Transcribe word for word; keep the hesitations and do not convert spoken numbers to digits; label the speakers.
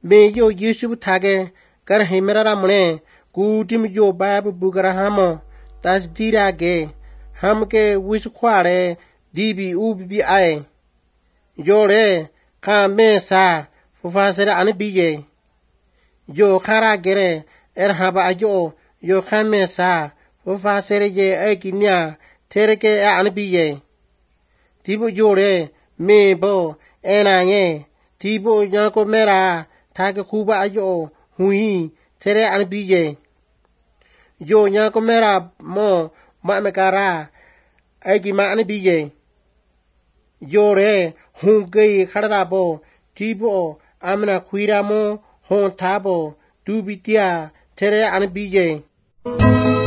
Speaker 1: me yo Yesu thage kar himera mune kutim yo bab bugara hamo tas dirage hamke wis khware dibi ubi ai yo re kha me sa fufasera an biye yo khara gere er haba ajo yo khame sa fufasere ye akinya tereke an biye tibu yo re me bo ena ye tibu nyako mera thage khuba ajo hui tere an biye yo nyako mera mo ma mekara aki ma an biye yo re hunke khara bo tibu amna khuira mo hon thabo dubitia tere an biye